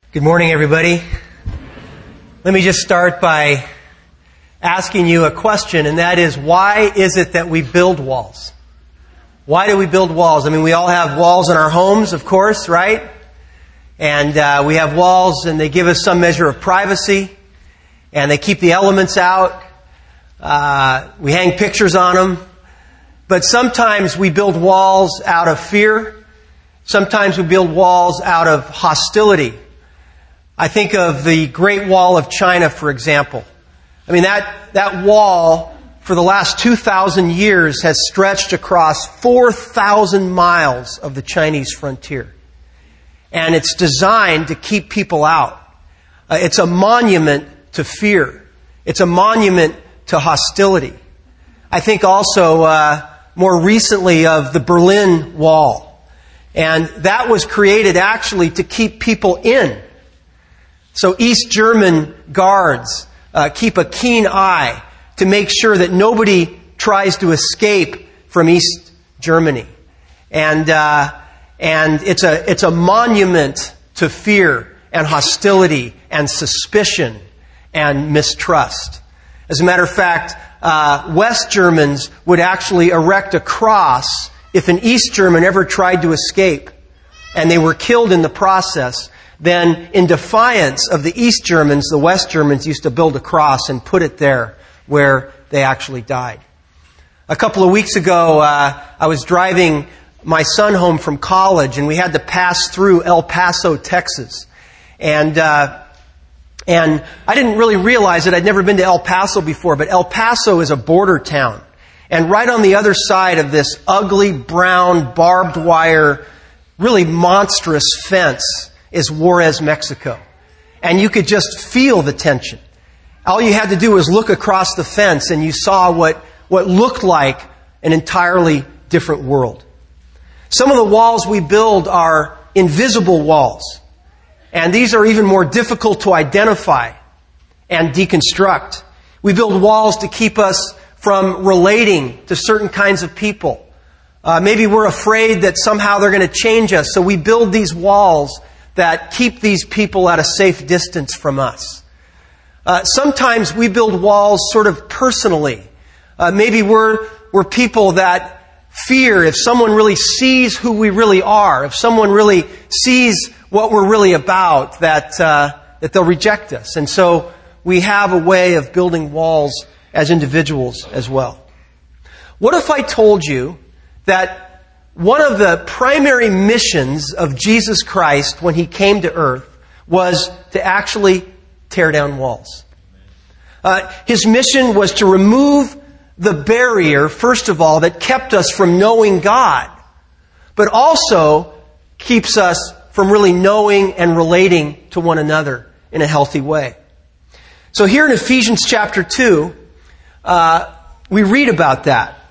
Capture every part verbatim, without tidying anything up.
Good morning, everybody. Let me just start by asking you a question, and that is, why is it that we build walls? Why do we build walls? I mean, we all have walls in our homes, of course, right? And uh, we have walls, and they give us some measure of privacy, and they keep the elements out. Uh, we hang pictures on them. But sometimes we build walls out of fear. Sometimes we build walls out of hostility. I think of the Great Wall of China, for example. I mean, that, that wall for the last two thousand years has stretched across four thousand miles of the Chinese frontier. And it's designed to keep people out. Uh, it's a monument to fear. It's a monument to hostility. I think also uh, more recently of the Berlin Wall. And that was created actually to keep people in. So East German guards uh, keep a keen eye to make sure that nobody tries to escape from East Germany. And uh, and it's a it's a monument to fear and hostility and suspicion and mistrust. As a matter of fact, uh, West Germans would actually erect a cross if an East German ever tried to escape and they were killed in the process. Then, in defiance of the East Germans, the West Germans used to build a cross and put it there where they actually died. A couple of weeks ago, uh, I was driving my son home from college, and we had to pass through El Paso, Texas. And uh, and I didn't really realize it. I'd never been to El Paso before, but El Paso is a border town. And right on the other side of this ugly, brown, barbed wire, really monstrous fence is Juarez, Mexico. And you could just feel the tension. All you had to do was look across the fence and you saw what, what looked like an entirely different world. Some of the walls we build are invisible walls. And these are even more difficult to identify and deconstruct. We build walls to keep us from relating to certain kinds of people. Uh, maybe we're afraid that somehow they're going to change us, so we build these walls that keep these people at a safe distance from us. Uh, sometimes we build walls sort of personally. Uh, maybe we're, we're people that fear if someone really sees who we really are, if someone really sees what we're really about, that, uh, that they'll reject us. And so we have a way of building walls as individuals as well. What if I told you that one of the primary missions of Jesus Christ when He came to earth was to actually tear down walls? Uh, his mission was to remove the barrier, first of all, that kept us from knowing God, but also keeps us from really knowing and relating to one another in a healthy way. So here in Ephesians chapter two, uh, we read about that.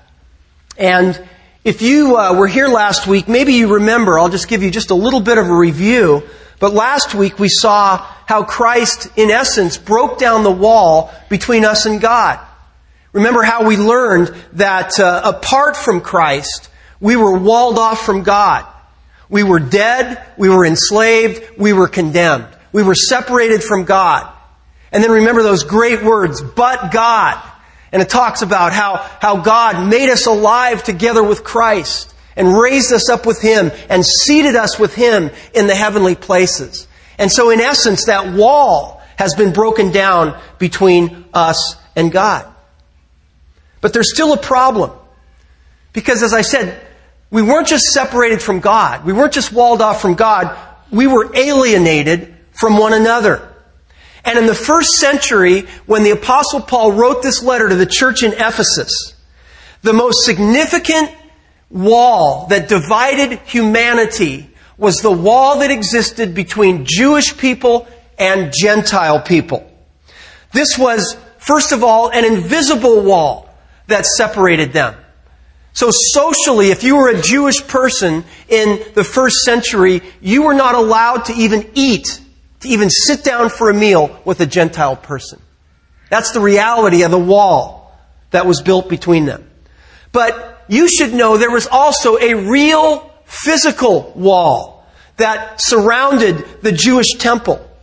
And if you uh, were here last week, maybe you remember, I'll just give you just a little bit of a review. But last week we saw how Christ, in essence, broke down the wall between us and God. Remember how we learned that uh, apart from Christ, we were walled off from God. We were dead, we were enslaved, we were condemned. We were separated from God. And then remember those great words, but God. And it talks about how, how God made us alive together with Christ and raised us up with Him and seated us with Him in the heavenly places. And so in essence, that wall has been broken down between us and God. But there's still a problem. Because as I said, we weren't just separated from God. We weren't just walled off from God. We were alienated from one another. And in the first century, when the Apostle Paul wrote this letter to the church in Ephesus, the most significant wall that divided humanity was the wall that existed between Jewish people and Gentile people. This was, first of all, an invisible wall that separated them. So socially, if you were a Jewish person in the first century, you were not allowed to even eat, to even sit down for a meal with a Gentile person. That's the reality of the wall that was built between them. But you should know there was also a real physical wall that surrounded the Jewish temple.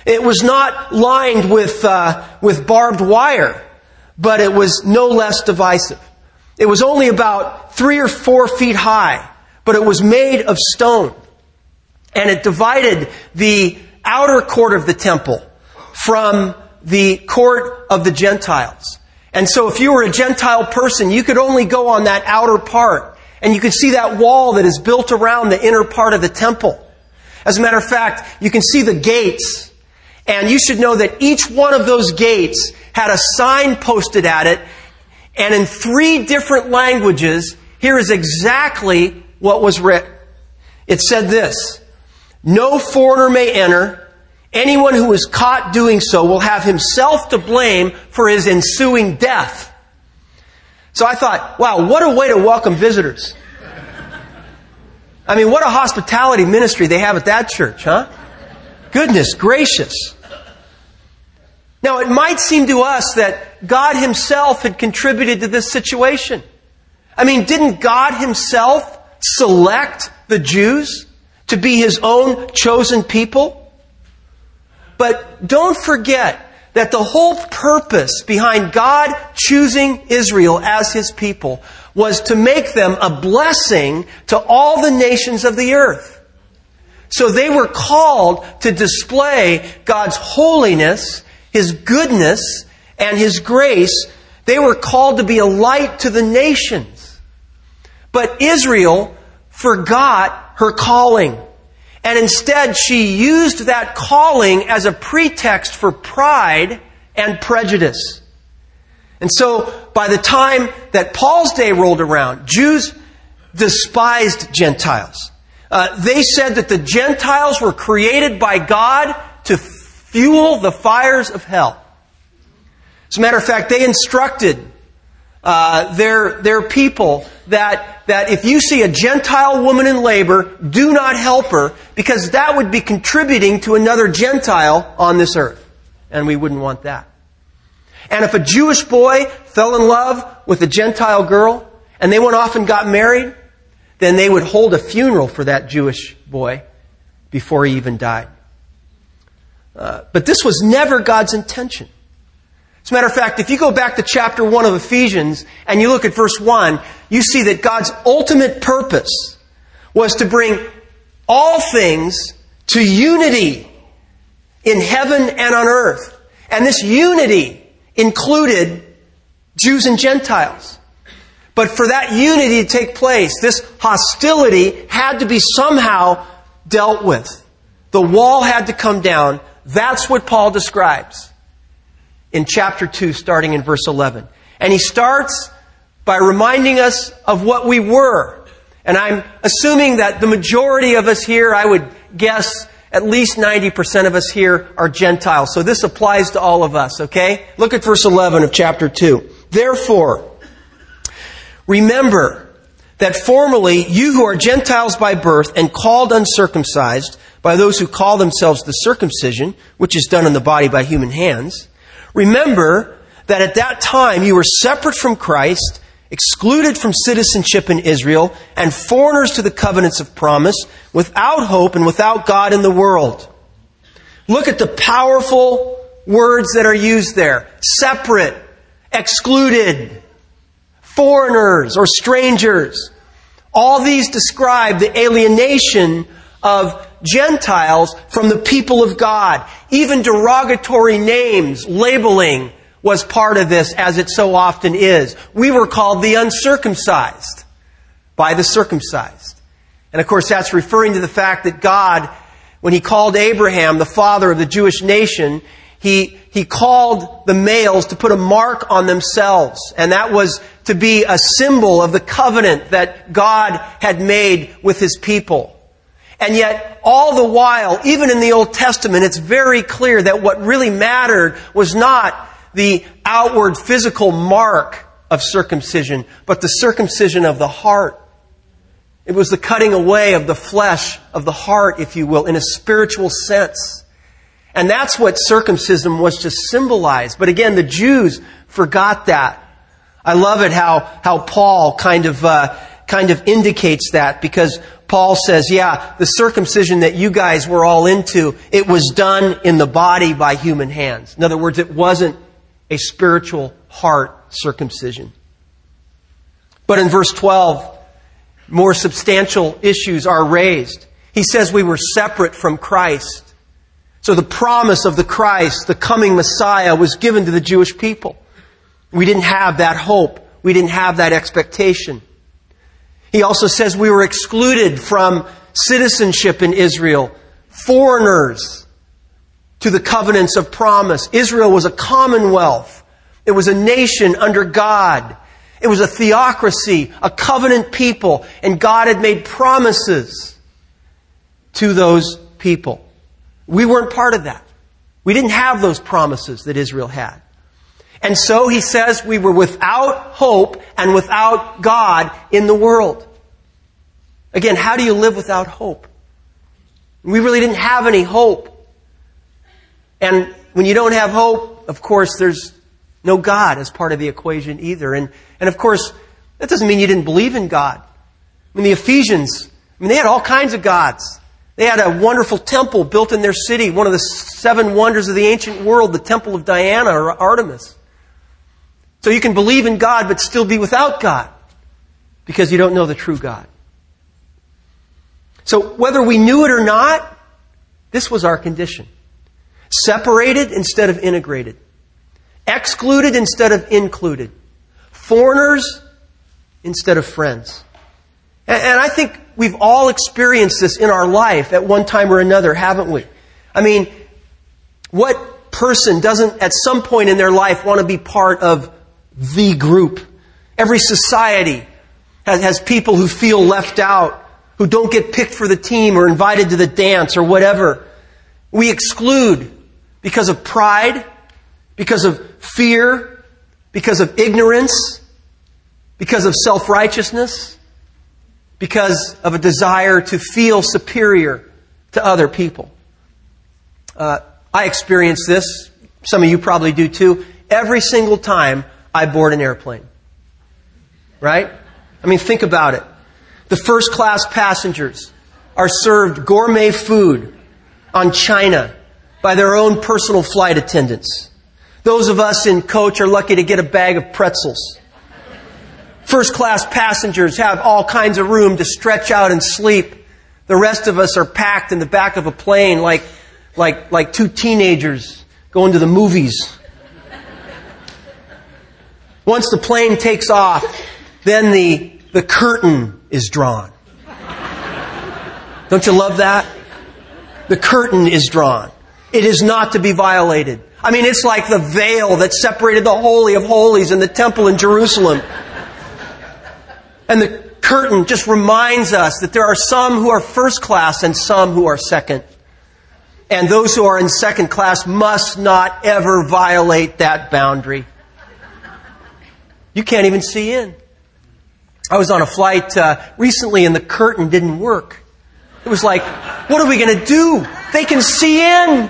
It was not lined with, uh, with barbed wire, but it was no less divisive. It was only about three or four feet high, but it was made of stone. And it divided the outer court of the temple from the court of the Gentiles. And so if you were a Gentile person, you could only go on that outer part. And you could see that wall that is built around the inner part of the temple. As a matter of fact, you can see the gates. And you should know that each one of those gates had a sign posted at it. And in three different languages, here is exactly what was written. It said this: "No foreigner may enter. Anyone who is caught doing so will have himself to blame for his ensuing death." So I thought, wow, what a way to welcome visitors. I mean, what a hospitality ministry they have at that church, huh? Goodness gracious. Now, it might seem to us that God Himself had contributed to this situation. I mean, didn't God Himself select the Jews to be His own chosen people? But don't forget that the whole purpose behind God choosing Israel as His people was to make them a blessing to all the nations of the earth. So they were called to display God's holiness, His goodness, and His grace. They were called to be a light to the nations. But Israel forgot her calling. And instead, she used that calling as a pretext for pride and prejudice. And so, by the time that Paul's day rolled around, Jews despised Gentiles. Uh, they said that the Gentiles were created by God to fuel the fires of hell. As a matter of fact, they instructed uh, their their people that that if you see a Gentile woman in labor, do not help her, because that would be contributing to another Gentile on this earth. And we wouldn't want that. And if a Jewish boy fell in love with a Gentile girl, and they went off and got married, then they would hold a funeral for that Jewish boy before he even died. Uh, but this was never God's intention. As a matter of fact, if you go back to chapter one of Ephesians and you look at verse one, you see that God's ultimate purpose was to bring all things to unity in heaven and on earth. And this unity included Jews and Gentiles. But for that unity to take place, this hostility had to be somehow dealt with. The wall had to come down. That's what Paul describes in chapter two, starting in verse eleven. And he starts by reminding us of what we were. And I'm assuming that the majority of us here, I would guess at least ninety percent of us here are Gentiles. So this applies to all of us, okay? Look at verse eleven of chapter two. "Therefore, remember that formerly you who are Gentiles by birth and called uncircumcised by those who call themselves the circumcision, which is done in the body by human hands, remember that at that time you were separate from Christ, excluded from citizenship in Israel, and foreigners to the covenants of promise, without hope and without God in the world." Look at the powerful words that are used there. Separate, excluded, foreigners or strangers. All these describe the alienation of Gentiles from the people of God. Even derogatory names, labeling, was part of this, as it so often is. We were called the uncircumcised by the circumcised. And of course, that's referring to the fact that God, when He called Abraham, the father of the Jewish nation, He, he called the males to put a mark on themselves. And that was to be a symbol of the covenant that God had made with His people. And yet, all the while, even in the Old Testament, it's very clear that what really mattered was not the outward physical mark of circumcision, but the circumcision of the heart. It was the cutting away of the flesh of the heart, if you will, in a spiritual sense. And that's what circumcision was to symbolize. But again, the Jews forgot that. I love it how, how Paul kind of, uh, kind of indicates that, because Paul says, yeah, the circumcision that you guys were all into, it was done in the body by human hands. In other words, it wasn't a spiritual heart circumcision. But in verse twelve, more substantial issues are raised. He says we were separate from Christ. So the promise of the Christ, the coming Messiah, was given to the Jewish people. We didn't have that hope. We didn't have that expectation. He also says we were excluded from citizenship in Israel, foreigners to the covenants of promise. Israel was a commonwealth. It was a nation under God. It was a theocracy, a covenant people, and God had made promises to those people. We weren't part of that. We didn't have those promises that Israel had. And so he says we were without hope and without God in the world. Again, how do you live without hope? We really didn't have any hope. And when you don't have hope, of course, there's no God as part of the equation either. And, and of course, that doesn't mean you didn't believe in God. I mean, the Ephesians, I mean, they had all kinds of gods. They had a wonderful temple built in their city, one of the seven wonders of the ancient world, the Temple of Diana or Artemis. So you can believe in God but still be without God because you don't know the true God. So whether we knew it or not, this was our condition. Separated instead of integrated. Excluded instead of included. Foreigners instead of friends. And, and I think we've all experienced this in our life at one time or another, haven't we? I mean, what person doesn't at some point in their life want to be part of the group? Every society has, has people who feel left out, who don't get picked for the team or invited to the dance or whatever. We exclude because of pride, because of fear, because of ignorance, because of self-righteousness, because of a desire to feel superior to other people. Uh, I experience this. Some of you probably do too. Every single time I board an airplane. Right? I mean, think about it. The first class passengers are served gourmet food on china by their own personal flight attendants. Those of us in coach are lucky to get a bag of pretzels. First class passengers have all kinds of room to stretch out and sleep. The rest of us are packed in the back of a plane like, like, like two teenagers going to the movies. Once the plane takes off, then the, the curtain is drawn. Don't you love that? The curtain is drawn. It is not to be violated. I mean, it's like the veil that separated the Holy of Holies in the temple in Jerusalem. And the curtain just reminds us that there are some who are first class and some who are second. And those who are in second class must not ever violate that boundary. You can't even see in. I was on a flight uh, recently and the curtain didn't work. It was like, what are we going to do? They can see in.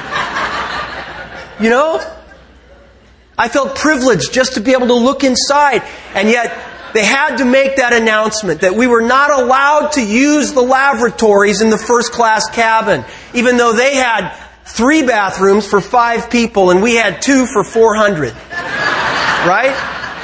You know? I felt privileged just to be able to look inside. And yet, they had to make that announcement that we were not allowed to use the lavatories in the first class cabin, even though they had three bathrooms for five people and we had two for four hundred. Right?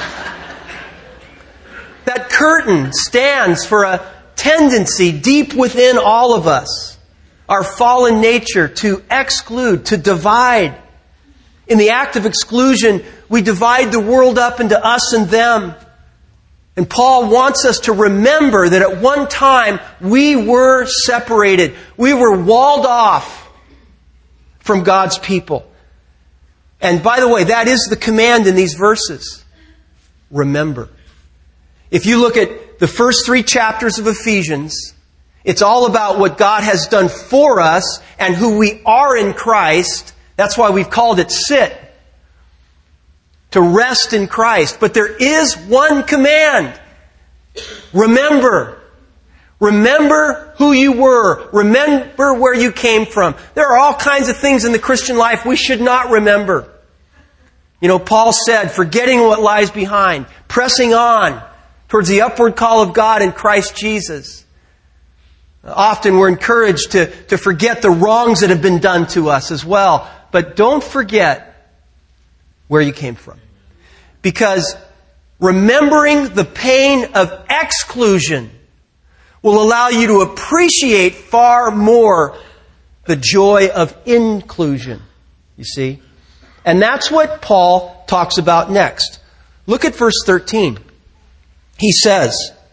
That curtain stands for a tendency deep within all of us, our fallen nature, to exclude, to divide. In the act of exclusion, we divide the world up into us and them. And Paul wants us to remember that at one time we were separated. We were walled off from God's people. And by the way, that is the command in these verses. Remember. If you look at the first three chapters of Ephesians, it's all about what God has done for us and who we are in Christ. That's why we've called it sit. To rest in Christ. But there is one command. Remember. Remember who you were. Remember where you came from. There are all kinds of things in the Christian life we should not remember. You know, Paul said, forgetting what lies behind, pressing on towards the upward call of God in Christ Jesus. Often we're encouraged to, to forget the wrongs that have been done to us as well. But don't forget where you came from. Because remembering the pain of exclusion will allow you to appreciate far more the joy of inclusion. You see? And that's what Paul talks about next. Look at verse thirteen. He says,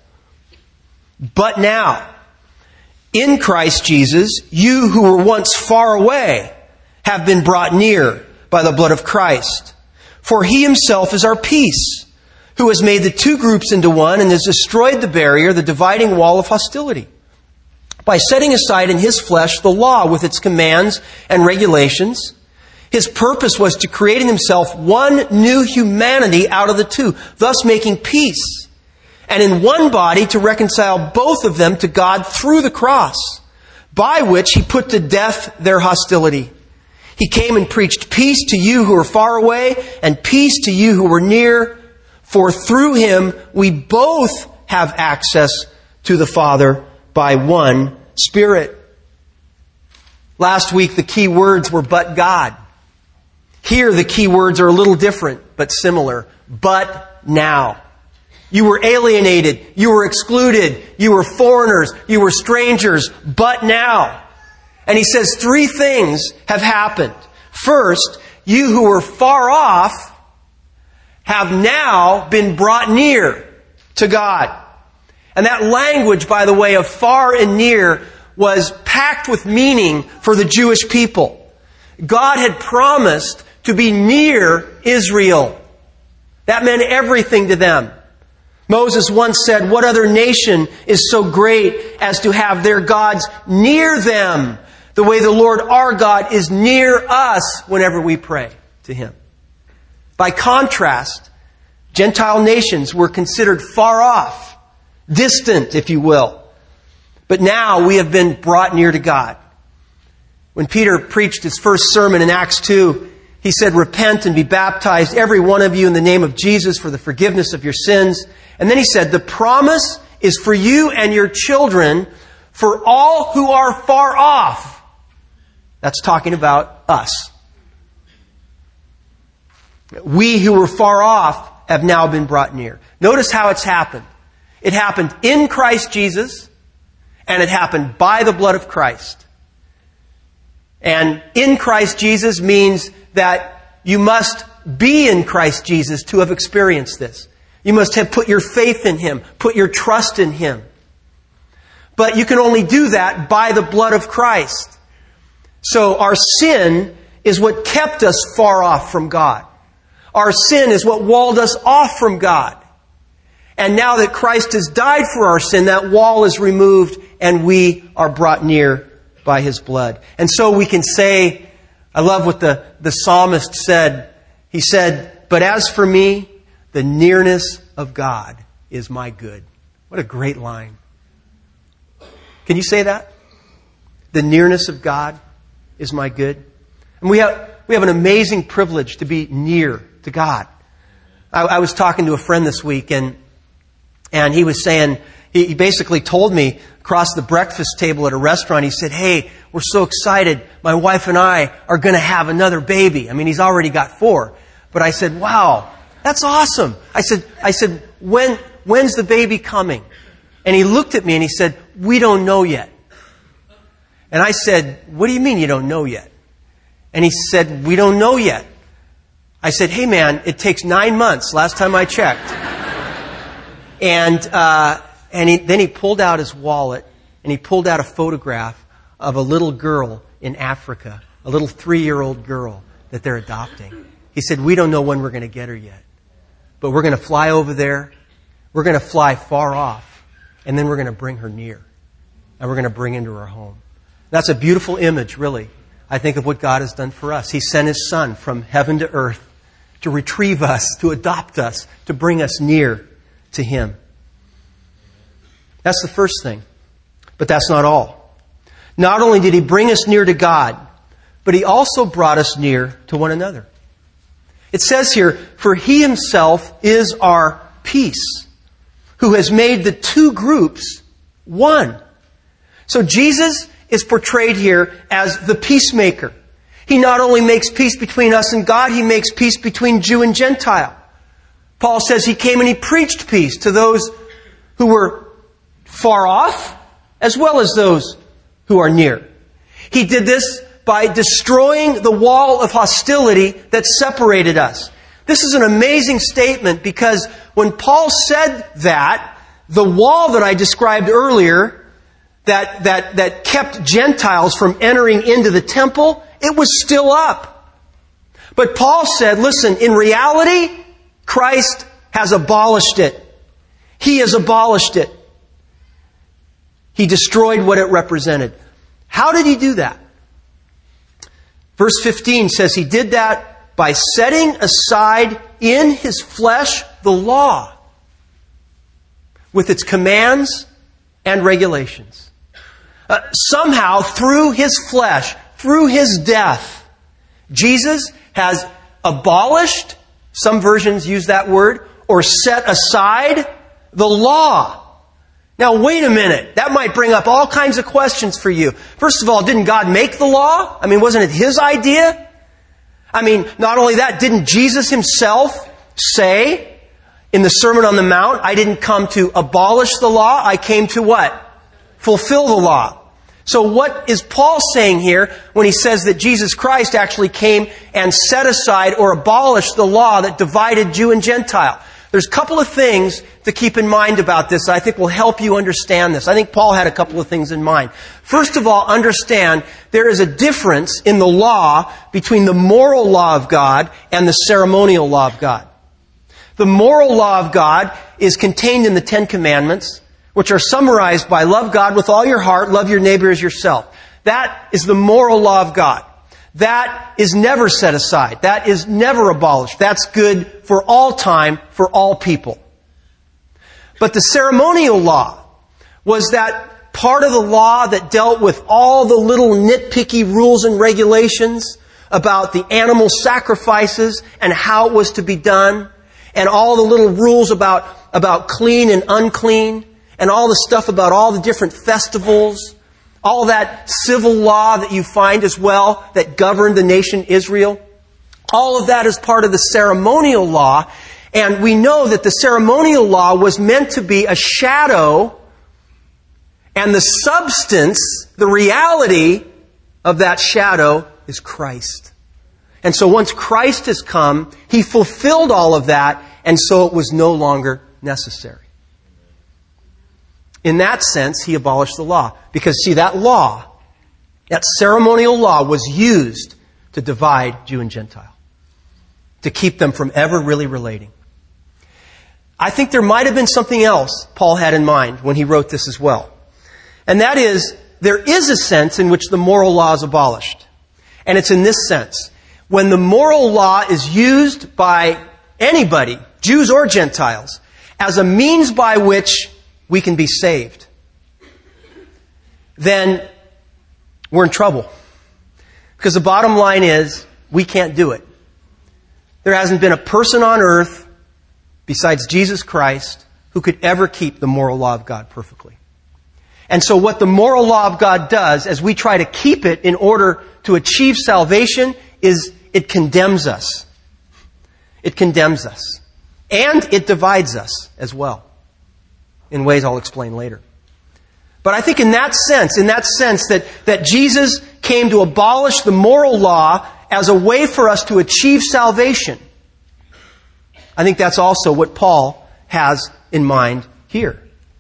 "But now, in Christ Jesus, you who were once far away have been brought near by the blood of Christ. For He Himself is our peace, who has made the two groups into one and has destroyed the barrier, the dividing wall of hostility, by setting aside in His flesh the law with its commands and regulations. His purpose was to create in Himself one new humanity out of the two, thus making peace, and in one body to reconcile both of them to God through the cross, by which He put to death their hostility. He came and preached peace to you who are far away and peace to you who are near. For through Him we both have access to the Father by one Spirit." Last week the key words were "but God." Here the key words are a little different, but similar. But now. You were alienated. You were excluded. You were foreigners. You were strangers. But now. And he says three things have happened. First, you who were far off have now been brought near to God. And that language, by the way, of far and near was packed with meaning for the Jewish people. God had promised to be near Israel. That meant everything to them. Moses once said, "What other nation is so great as to have their gods near them, the way the Lord our God is near us whenever we pray to Him?" By contrast, Gentile nations were considered far off, distant, if you will. But now we have been brought near to God. When Peter preached his first sermon in Acts two, he said, "Repent and be baptized, every one of you, in the name of Jesus for the forgiveness of your sins." And then he said, "The promise is for you and your children, for all who are far off." That's talking about us. We who were far off have now been brought near. Notice how it's happened. It happened in Christ Jesus, and it happened by the blood of Christ. And in Christ Jesus means that you must be in Christ Jesus to have experienced this. You must have put your faith in Him, put your trust in Him. But you can only do that by the blood of Christ. So our sin is what kept us far off from God. Our sin is what walled us off from God. And now that Christ has died for our sin, that wall is removed and we are brought near by His blood. And so we can say, I love what the, the psalmist said. He said, "But as for me, the nearness of God is my good." What a great line. Can you say that? The nearness of God is my good. And we have, we have an amazing privilege to be near to God. I, I was talking to a friend this week and, and he was saying, he, he basically told me across the breakfast table at a restaurant, he said, "Hey, we're so excited. My wife and I are going to have another baby." I mean, he's already got four. But I said, "Wow, that's awesome." I said, I said, when, when's the baby coming? And he looked at me and he said, "We don't know yet." And I said, "What do you mean you don't know yet?" And he said, "We don't know yet." I said, "Hey man, it takes nine months, last time I checked." and, uh, and he, then he pulled out his wallet and he pulled out a photograph of a little girl in Africa, a little three-year-old girl that they're adopting. He said, "We don't know when we're going to get her yet. But we're going to fly over there. We're going to fly far off. And then we're going to bring her near. And we're going to bring into our home." That's a beautiful image, really. I think of what God has done for us. He sent His Son from heaven to earth to retrieve us, to adopt us, to bring us near to Him. That's the first thing. But that's not all. Not only did He bring us near to God, but He also brought us near to one another. It says here, "For He Himself is our peace, who has made the two groups one." So Jesus is portrayed here as the peacemaker. He not only makes peace between us and God, He makes peace between Jew and Gentile. Paul says He came and He preached peace to those who were far off, as well as those who are near. He did this by destroying the wall of hostility that separated us. This is an amazing statement because when Paul said that, the wall that I described earlier that, that, that kept Gentiles from entering into the temple, it was still up. But Paul said, listen, in reality, Christ has abolished it. He has abolished it. He destroyed what it represented. How did He do that? Verse fifteen says He did that by setting aside in His flesh the law with its commands and regulations. Uh, somehow, through His flesh, through His death, Jesus has abolished, some versions use that word, or set aside the law. Now, wait a minute. That might bring up all kinds of questions for you. First of all, didn't God make the law? I mean, wasn't it His idea? I mean, not only that, didn't Jesus Himself say in the Sermon on the Mount, I didn't come to abolish the law, I came to what? Fulfill the law. So what is Paul saying here when he says that Jesus Christ actually came and set aside or abolished the law that divided Jew and Gentile? There's a couple of things to keep in mind about this that I think will help you understand this. I think Paul had a couple of things in mind. First of all, understand there is a difference in the law between the moral law of God and the ceremonial law of God. The moral law of God is contained in the Ten Commandments, which are summarized by love God with all your heart, love your neighbor as yourself. That is the moral law of God. That is never set aside. That is never abolished. That's good for all time, for all people. But the ceremonial law was that part of the law that dealt with all the little nitpicky rules and regulations about the animal sacrifices and how it was to be done, and all the little rules about, about clean and unclean, and all the stuff about all the different festivals, all that civil law that you find as well that governed the nation Israel. All of that is part of the ceremonial law. And we know that the ceremonial law was meant to be a shadow, and the substance, the reality of that shadow is Christ. And so once Christ has come, He fulfilled all of that, and so it was no longer necessary. In that sense, He abolished the law. Because, see, that law, that ceremonial law was used to divide Jew and Gentile. To keep them from ever really relating. I think there might have been something else Paul had in mind when he wrote this as well. And that is, there is a sense in which the moral law is abolished. And it's in this sense. When the moral law is used by anybody, Jews or Gentiles, as a means by which we can be saved, then we're in trouble. Because the bottom line is, we can't do it. There hasn't been a person on earth, besides Jesus Christ, who could ever keep the moral law of God perfectly. And so what the moral law of God does, as we try to keep it in order to achieve salvation, is it condemns us. It condemns us. And it divides us as well. In ways I'll explain later. But I think in that sense, in that sense that, that Jesus came to abolish the moral law as a way for us to achieve salvation, I think that's also what Paul has in mind here.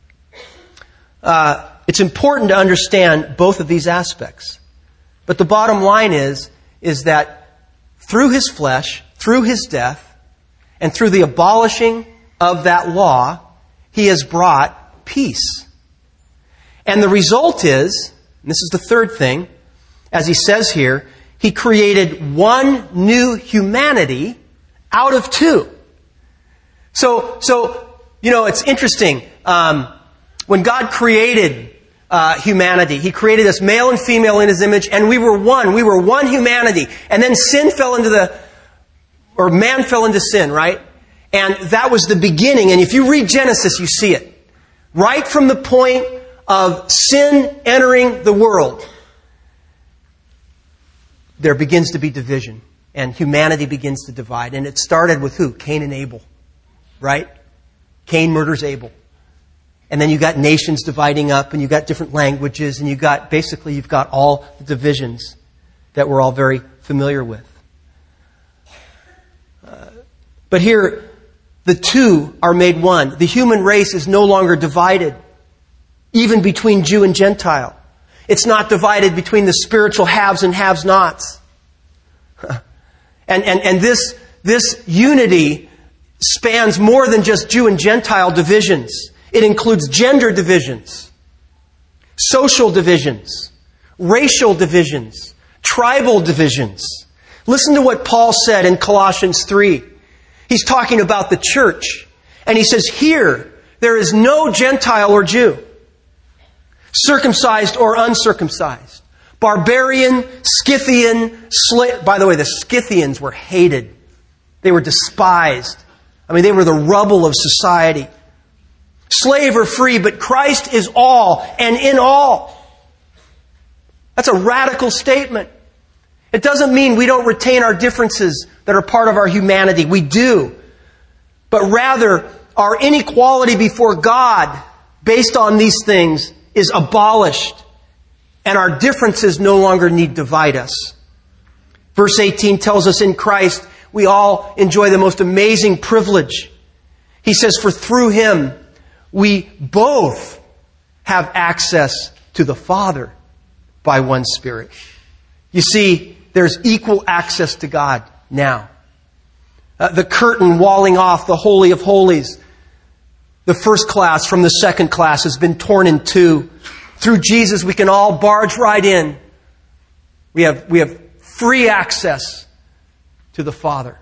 Uh, it's important to understand both of these aspects. But the bottom line is, is that through His flesh, through His death, and through the abolishing of that law, He has brought peace. And the result is, and this is the third thing, as he says here, He created one new humanity out of two. So, so you know, it's interesting. Um, when God created uh, humanity, He created us male and female in His image, and we were one. We were one humanity. And then sin fell into the, or man fell into sin, right? And that was the beginning. And if you read Genesis, you see it. Right from the point of sin entering the world, there begins to be division. And humanity begins to divide. And it started with who? Cain and Abel. Right? Cain murders Abel. And then you got nations dividing up, and you got different languages, and you got, basically, you've got all the divisions that we're all very familiar with. Uh, but here, the two are made one. The human race is no longer divided, even between Jew and Gentile. It's not divided between the spiritual haves and have-nots. And, and, and this, this unity spans more than just Jew and Gentile divisions. It includes gender divisions, social divisions, racial divisions, tribal divisions. Listen to what Paul said in Colossians three. He's talking about the church. And he says, here, there is no Gentile or Jew, circumcised or uncircumcised, barbarian, Scythian, slave. By the way, the Scythians were hated. They were despised. I mean, they were the rubble of society. Slave or free, but Christ is all and in all. That's a radical statement. It doesn't mean we don't retain our differences that are part of our humanity. We do. But rather, our inequality before God, based on these things, is abolished. And our differences no longer need divide us. Verse eighteen tells us in Christ, we all enjoy the most amazing privilege. He says, for through Him, we both have access to the Father by one Spirit. You see, there's equal access to God now. Uh, the curtain walling off the Holy of Holies, the first class from the second class, has been torn in two. Through Jesus, we can all barge right in. We have, we have free access to the Father.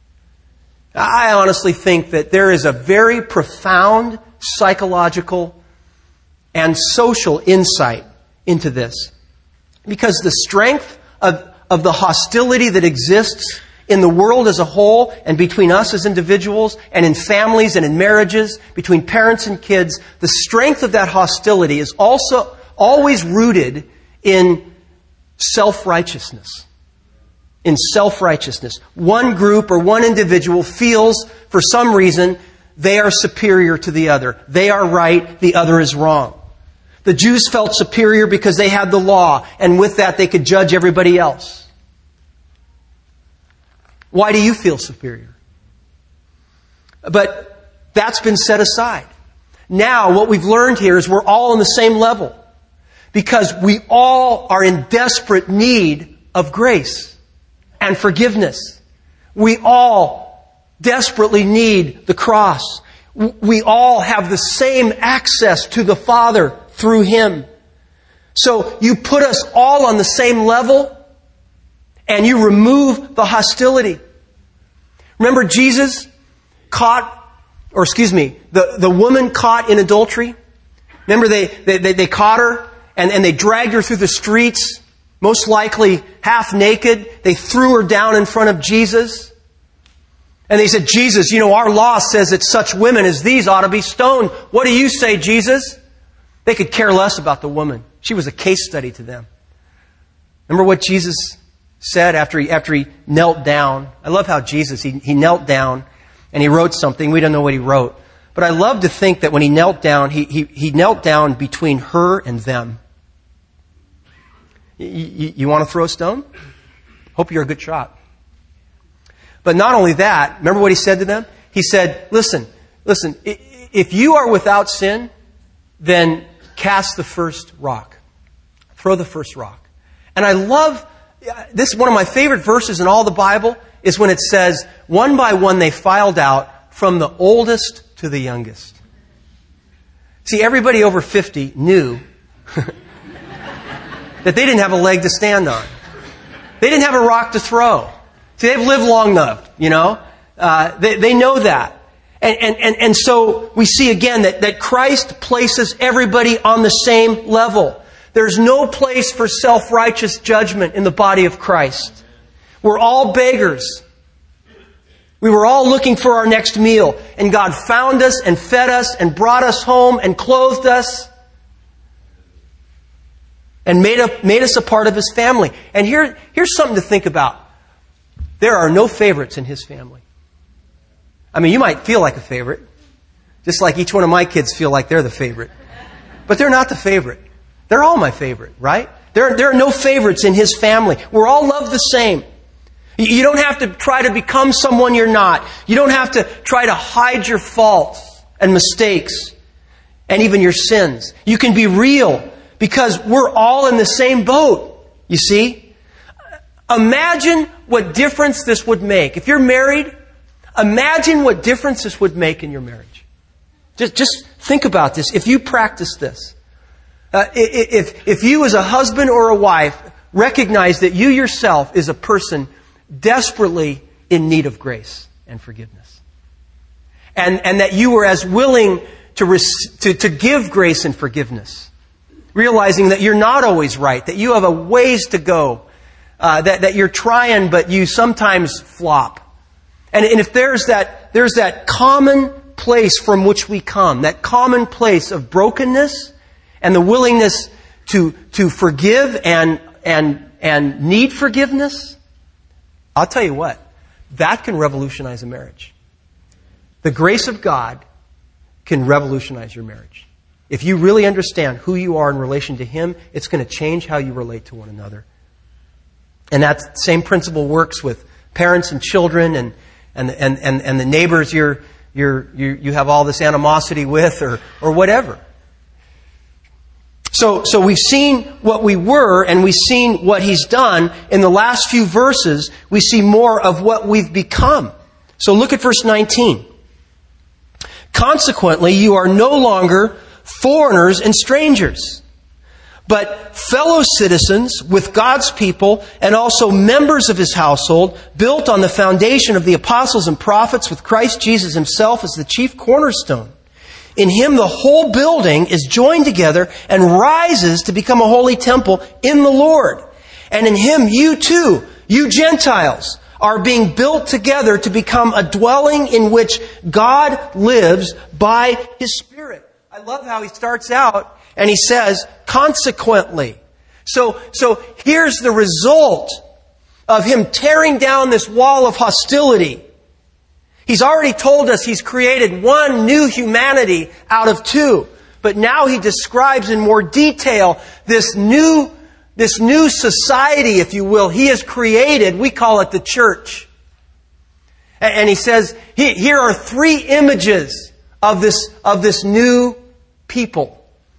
I honestly think that there is a very profound psychological and social insight into this. Because the strength of, of the hostility that exists in the world as a whole, and between us as individuals, and in families and in marriages, between parents and kids, the strength of that hostility is also always rooted in self-righteousness. In self-righteousness. One group or one individual feels, for some reason, they are superior to the other. They are right, the other is wrong. The Jews felt superior because they had the law, and with that they could judge everybody else. Why do you feel superior? But that's been set aside. Now, what we've learned here is we're all on the same level. Because we all are in desperate need of grace and forgiveness. We all desperately need the cross. We all have the same access to the Father through Him. So you put us all on the same level, and you remove the hostility. Remember Jesus caught, or excuse me, the, the woman caught in adultery? Remember they, they, they, they caught her and, and they dragged her through the streets, most likely half naked. They threw her down in front of Jesus. And they said, Jesus, you know, our law says that such women as these ought to be stoned. What do you say, Jesus? They could care less about the woman. She was a case study to them. Remember what Jesus said after he, after he knelt down? I love how Jesus, he, he knelt down and he wrote something. We don't know what he wrote. But I love to think that when he knelt down, he, he, he knelt down between her and them. You, you, you want to throw a stone? Hope you're a good shot. But not only that, remember what he said to them? He said, listen, listen, if you are without sin, then cast the first rock. Throw the first rock. And I love, this is one of my favorite verses in all the Bible, is when it says, one by one they filed out from the oldest to the youngest. See, everybody over fifty knew that they didn't have a leg to stand on. They didn't have a rock to throw. See, they've lived long enough, you know. Uh, they, they know that. And, and, and, and so we see again that, that Christ places everybody on the same level. There's no place for self-righteous judgment in the body of Christ. We're all beggars. We were all looking for our next meal. And God found us and fed us and brought us home and clothed us. and made, up, made us a part of His family. And here, here's something to think about. There are no favorites in His family. I mean, you might feel like a favorite, just like each one of my kids feel like they're the favorite. But they're not the favorite. They're all my favorite, right? There, there are no favorites in His family. We're all loved the same. You don't have to try to become someone you're not. You don't have to try to hide your faults and mistakes and even your sins. You can be real because we're all in the same boat, you see? Imagine what difference this would make. If you're married, imagine what difference this would make in your marriage. Just, just think about this. If you practice this, uh, if, if you as a husband or a wife recognize that you yourself is a person desperately in need of grace and forgiveness, and, and that you are as willing to, res- to, to give grace and forgiveness, realizing that you're not always right, that you have a ways to go, uh, that, that you're trying but you sometimes flop. And, and if there's that, there's that common place from which we come, that common place of brokenness and the willingness to, to forgive and, and, and need forgiveness, I'll tell you what, that can revolutionize a marriage. The grace of God can revolutionize your marriage. If you really understand who you are in relation to Him, it's going to change how you relate to one another. And that same principle works with parents and children and and and and, and the neighbors you're you're you you have all this animosity with, or or whatever. So so we've seen what we were and we've seen what He's done. In the last few verses, we see more of what we've become. So look at verse nineteen. Consequently, you are no longer foreigners and strangers, but fellow citizens with God's people and also members of His household, built on the foundation of the apostles and prophets, with Christ Jesus Himself as the chief cornerstone. In Him the whole building is joined together and rises to become a holy temple in the Lord. And in Him you too, you Gentiles, are being built together to become a dwelling in which God lives by His Spirit. I love how he starts out and he says, consequently. So, so here's the result of Him tearing down this wall of hostility. He's already told us He's created one new humanity out of two. But now He describes in more detail this new, this new society, if you will, He has created. We call it the church. And He says, here are three images of this, of this new people.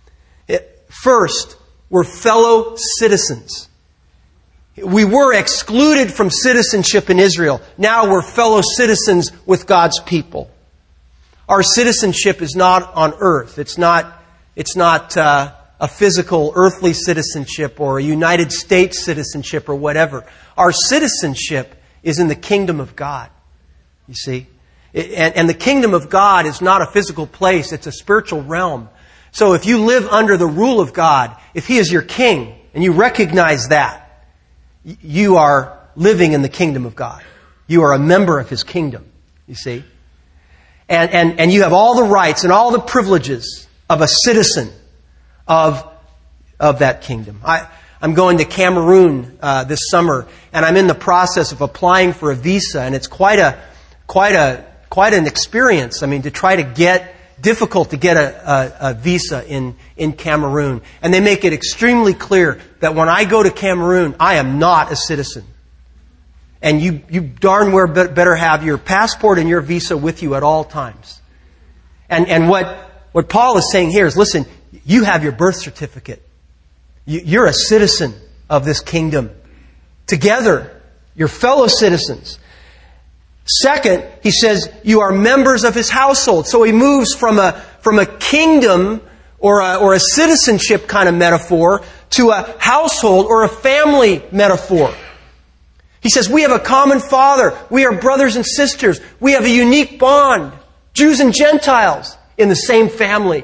First, we're fellow citizens. We were excluded from citizenship in Israel. Now we're fellow citizens with God's people. Our citizenship is not on earth. It's not, it's not uh, a physical earthly citizenship or a United States citizenship or whatever. Our citizenship is in the kingdom of God. You see? And, and the kingdom of God is not a physical place. It's a spiritual realm. So if you live under the rule of God, if He is your king, and you recognize that, you are living in the kingdom of God. You are a member of His kingdom, you see. And, and, and you have all the rights and all the privileges of a citizen of, of that kingdom. I, I'm going to Cameroon uh, this summer, and I'm in the process of applying for a visa, and it's quite a, quite a, quite an experience. I mean, to try to get difficult to get a, a, a visa in, in Cameroon. And they make it extremely clear that when I go to Cameroon, I am not a citizen. And you, you darn well better have your passport and your visa with you at all times. And, and what, what Paul is saying here is, listen, you have your birth certificate. You, you're a citizen of this kingdom. Together, you're fellow citizens. Second, he says, you are members of His household. So he moves from a, from a kingdom or a, or a citizenship kind of metaphor to a household or a family metaphor. He says, we have a common Father. We are brothers and sisters. We have a unique bond. Jews and Gentiles in the same family.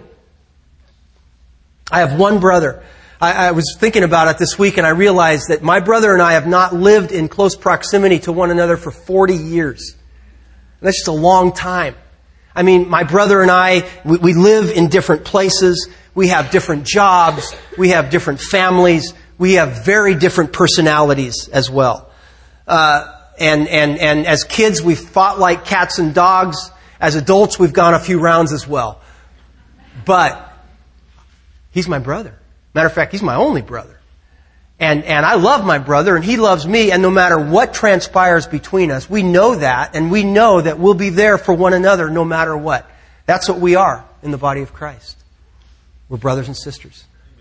I have one brother. I, I was thinking about it this week and I realized that my brother and I have not lived in close proximity to one another for forty years. And that's just a long time. I mean, my brother and I, we, we live in different places. We have different jobs. We have different families. We have very different personalities as well. Uh, and, and, and as kids, we've fought like cats and dogs. As adults, we've gone a few rounds as well. But he's my brother. Matter of fact, he's my only brother. And, and I love my brother, and he loves me, and no matter what transpires between us, we know that, and we know that we'll be there for one another no matter what. That's what we are in the body of Christ. We're brothers and sisters.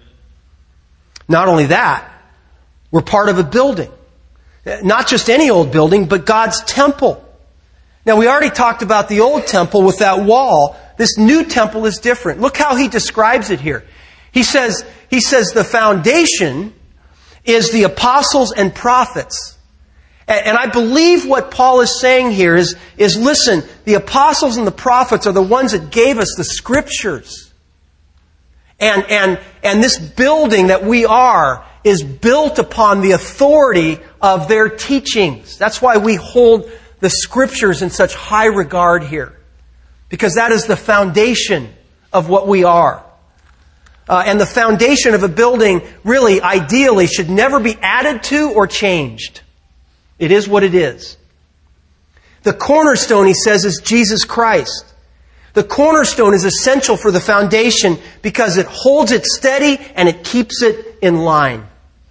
Not only that, we're part of a building. Not just any old building, but God's temple. Now, we already talked about the old temple with that wall. This new temple is different. Look how he describes it here. He says, he says the foundation is the apostles and prophets. And I believe what Paul is saying here is, is listen, the apostles and the prophets are the ones that gave us the scriptures. And, and, and this building that we are is built upon the authority of their teachings. That's why we hold the scriptures in such high regard here. Because that is the foundation of what we are. Uh, and the foundation of a building, really, ideally, should never be added to or changed. It is what it is. The cornerstone, he says, is Jesus Christ. The cornerstone is essential for the foundation because it holds it steady and it keeps it in line.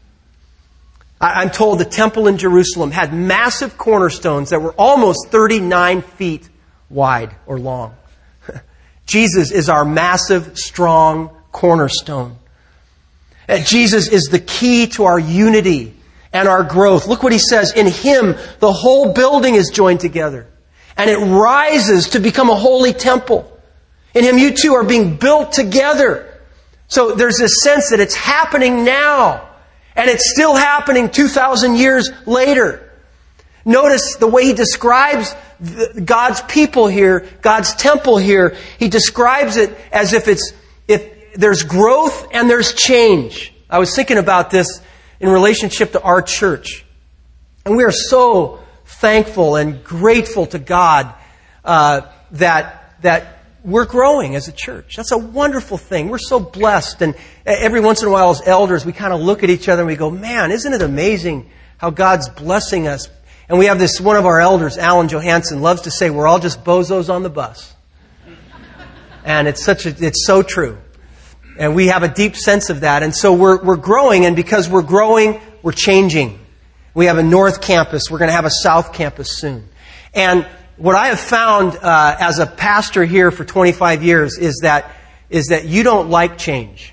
I, I'm told the temple in Jerusalem had massive cornerstones that were almost thirty-nine feet wide or long. Jesus is our massive, strong cornerstone. Jesus is the key to our unity and our growth. Look what he says. In Him, the whole building is joined together. And it rises to become a holy temple. In Him, you two are being built together. So there's this sense that it's happening now. And it's still happening two thousand years later. Notice the way he describes God's people here, God's temple here. He describes it as if it's if there's growth and there's change. I was thinking about this in relationship to our church. And we are so thankful and grateful to God uh, that that we're growing as a church. That's a wonderful thing. We're so blessed. And every once in a while as elders, we kind of look at each other and we go, man, isn't it amazing how God's blessing us? And we have this, one of our elders, Alan Johansson, loves to say we're all just bozos on the bus. And it's such a, it's so true. And we have a deep sense of that. And so we're, we're growing, and because we're growing, we're changing. We have a North Campus. We're going to have a South Campus soon. And what I have found uh, as a pastor here for twenty-five years is that is that you don't like change.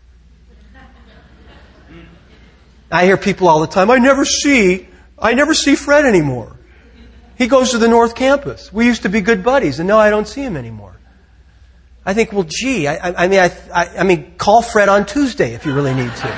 I hear people all the time, I never see, I never see Fred anymore. He goes to the North Campus. We used to be good buddies, and now I don't see him anymore. I think, well, gee, I, I mean, I, I, I mean, call Fred on Tuesday if you really need to,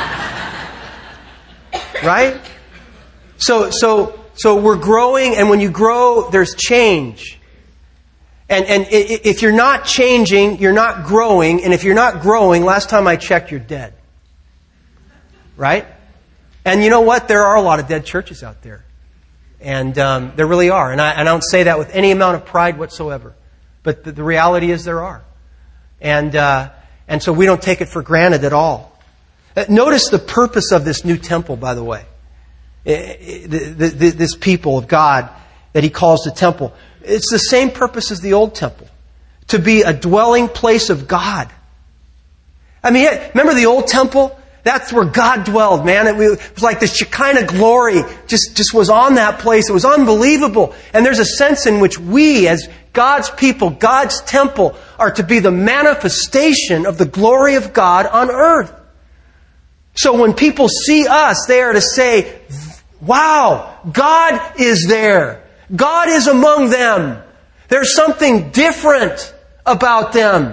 right? So, so, so we're growing, and when you grow, there's change. And and if you're not changing, you're not growing, and if you're not growing, last time I checked, you're dead, right? And you know what? There are a lot of dead churches out there, and um, there really are. And I, and I don't say that with any amount of pride whatsoever. But the, the reality is there are. And uh, and so we don't take it for granted at all. Uh, notice the purpose of this new temple, by the way. Uh, the, the, the, this people of God that He calls the temple. It's the same purpose as the old temple. To be a dwelling place of God. I mean, remember the old temple? That's where God dwelled, man. It was like the Shekinah glory just, just was on that place. It was unbelievable. And there's a sense in which we, as God's people, God's temple, are to be the manifestation of the glory of God on earth. So when people see us, they are to say, wow, God is there. God is among them. There's something different about them.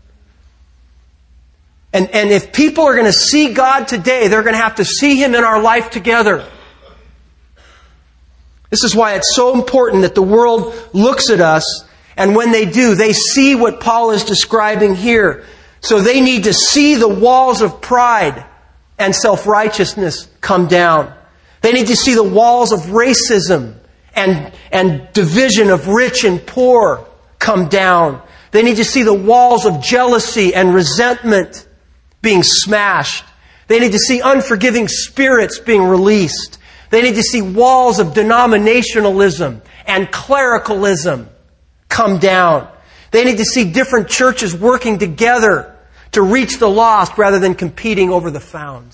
And, and if people are going to see God today, they're going to have to see Him in our life together. This is why it's so important that the world looks at us, and when they do, they see what Paul is describing here. So they need to see the walls of pride and self-righteousness come down. They need to see the walls of racism and, and division of rich and poor come down. They need to see the walls of jealousy and resentment being smashed. They need to see unforgiving spirits being released. They need to see walls of denominationalism and clericalism come down. They need to see different churches working together to reach the lost rather than competing over the found.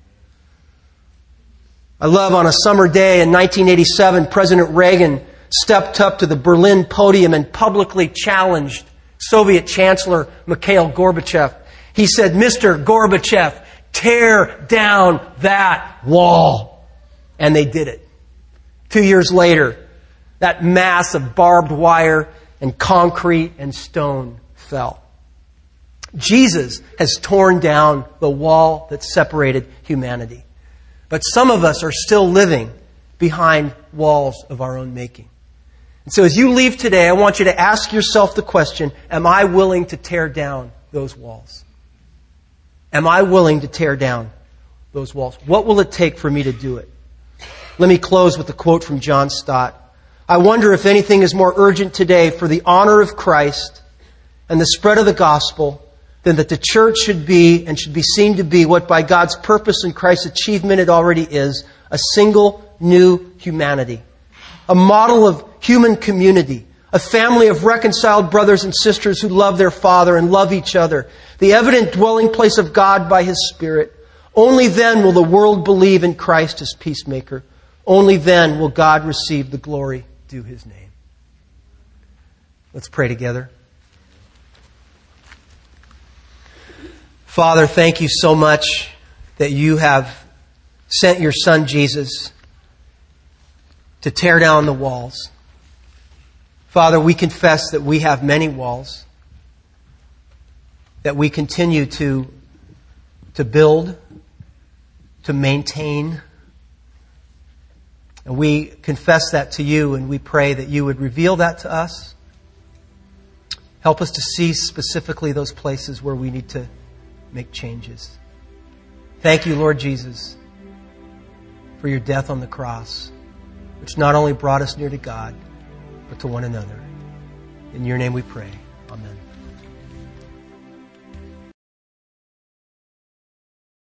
I love on a summer day in nineteen eighty-seven, President Reagan stepped up to the Berlin podium and publicly challenged Soviet Chancellor Mikhail Gorbachev. He said, "Mister Gorbachev, tear down that wall." And they did it. Two years later, that mass of barbed wire and concrete and stone fell. Jesus has torn down the wall that separated humanity. But some of us are still living behind walls of our own making. And so as you leave today, I want you to ask yourself the question, am I willing to tear down those walls? Am I willing to tear down those walls? What will it take for me to do it? Let me close with a quote from John Stott. I wonder if anything is more urgent today for the honor of Christ and the spread of the gospel than that the church should be and should be seen to be what by God's purpose and Christ's achievement it already is, a single new humanity. A model of human community. A family of reconciled brothers and sisters who love their Father and love each other. The evident dwelling place of God by His Spirit. Only then will the world believe in Christ as peacemaker. Only then will God receive the glory due His name. Let's pray together. Father, thank you so much that you have sent your Son Jesus to tear down the walls. Father, we confess that we have many walls that we continue to, to build, to maintain. And we confess that to you, and we pray that you would reveal that to us. Help us to see specifically those places where we need to make changes. Thank you, Lord Jesus, for your death on the cross, which not only brought us near to God, but to one another. In your name we pray. Amen.